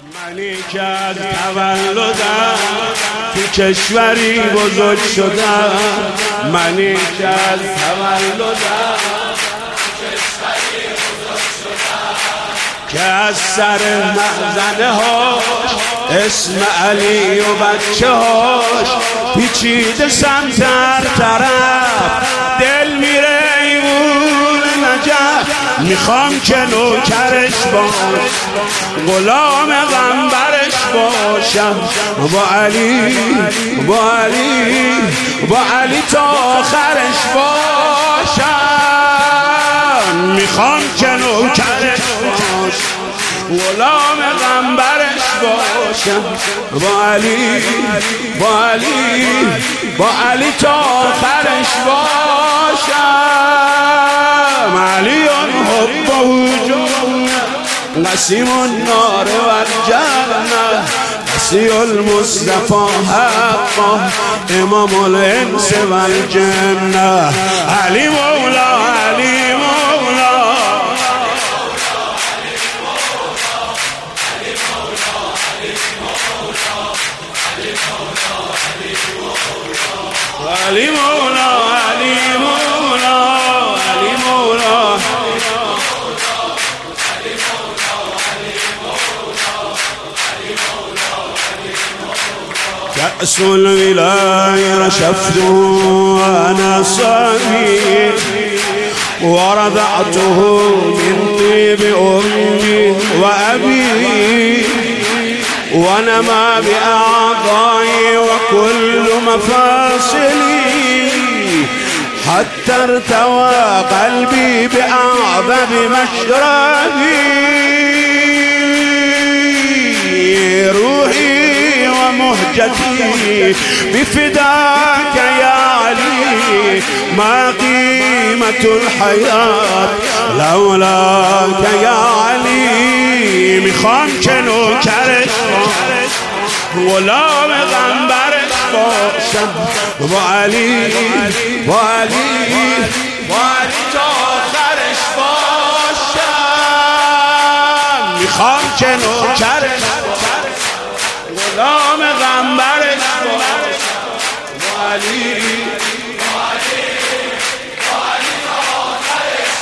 منی که از تولدم تو کشوری بزرگ شدم، منی که از تولدم که از سر مخزنه هاش اسم علی و بچه هاش پیچیده سمت هر طرف، دل میره ایوون نجف. میخوام که نوکرش باش، غلام غنبرش باشم، با علی با علی با علی تا آخرش باشم. میخوام که نوکرش باش، غلام غنبرش باشم، با علی با علی با علی تا آخرش باشم. علی حبه جنة قسیم النار والجنة وصی المصطفى حقا امام الانس والجنة. علی مولا علی مولا علی مولا علی مولا علی مولا كأس الولاية رشفته وأنا صبي ورضعته من طيب أمي وأبي ونما بأعضائي وكل مفاصلي حتى ارتوى قلبي بأعظم مشربي. روحي ومهجتي بفداك يا علي، ما قيمة الحياة لولاك يا علي. میخوام که نوکرش غلام غنبرش باشم، با علی با علی با علی تا آخرش باشم. میخوام که نوکرش غلام غنبرش باشم، با علی با علی با علی تا آخرش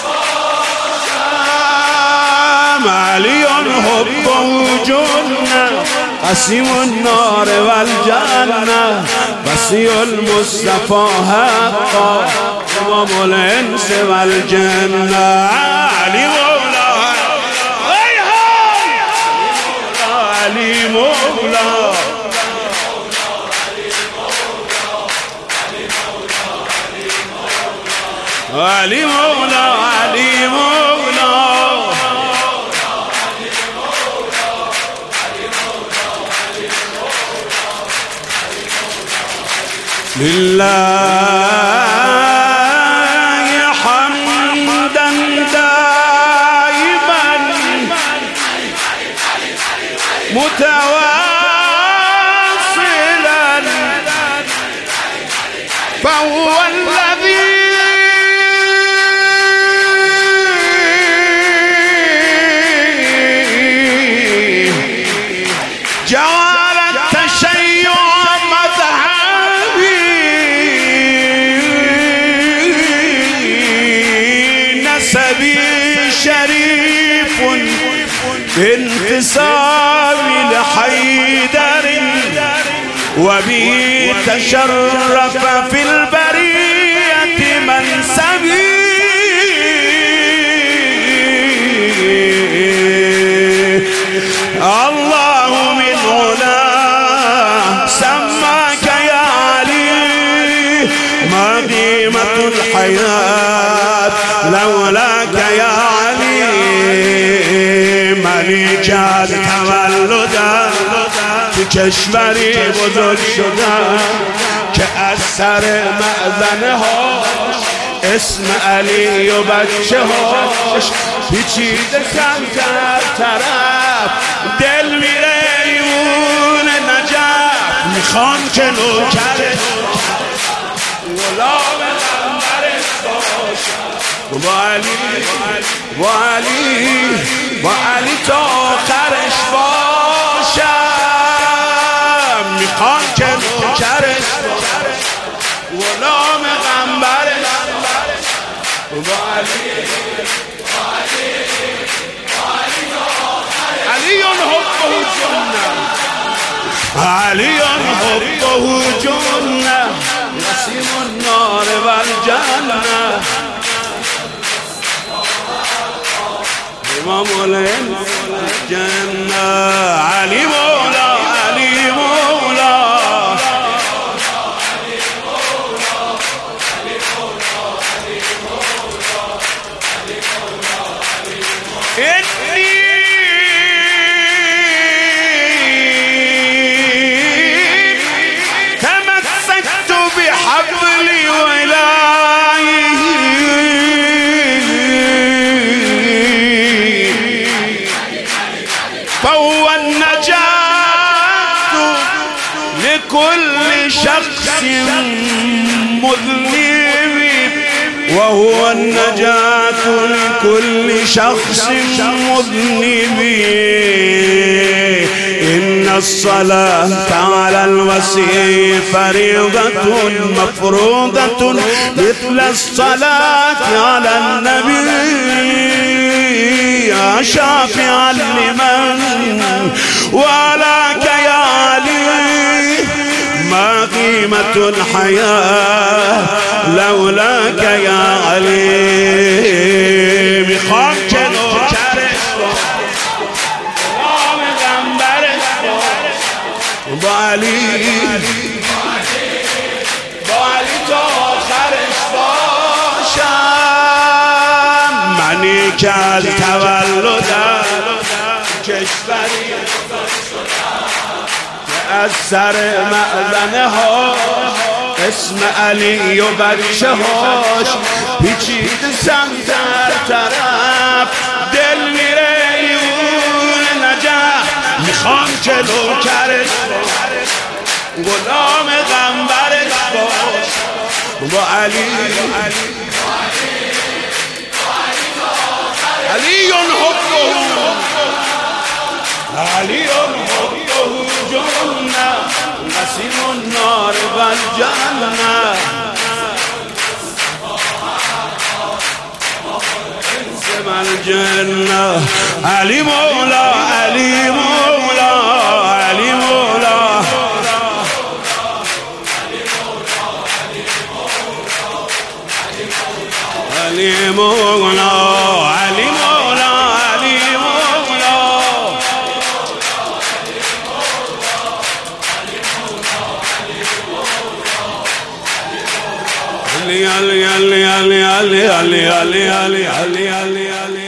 باشم. علی حبه جنة قسیم النار والجنة وصی المصطفى حقا امام الانس والجنة. علی مولا علی مولا علی مولا علی مولا لله حمدا دائما متواصلا فهو الذي جعل التشيع مذهبي، نسبي شريف بانتسابي لحيدر وبه تشرف في البرية منسبي. الله من علاه سماك يا علي، ما قيمة الحياة لولاك يا علي. منی که از تولدم تو کشوری بزرگ شدم که از سر مأذنه هاش اسم علی و بچه هاش پیچیده سمت هر طرف، دل میره ایوون نجف. میخوام که نوکرش غلام غنبرش باشم، با علی با علی با علی تا آخرش باشم. علي حبه جنة علي حبه جنة نسيم النار والجنة إمام الجنة علي مولا علي مولا إني تمسكت بحبل ولائه فهو النجاة لكل شخص مذنب وهو النجاة لكل شخص مذنب إن الصلاة على الوصي فريضة مفروضة مثل الصلاة على النبي يا شافعا لمن ولاك يا علي ما قيمة الحياة لولاك يا علي میخوام که نوکرش نام غنبرش با علی تا آخرش باشم منی که از تولدم کشوری از سر معدنه ها اسم علی و بچه هاش پیچید سمت هر طرف دل میره ایون نجف میخوام که نوکرش غلام غنبرش باش با علی علی حبه علی حبه جنة نسيم النار والجنة انسم الجنة علي مولا علي مولا علي مولا علي مولا علي مولا علي علي علي علي علي علي علي علي علي علي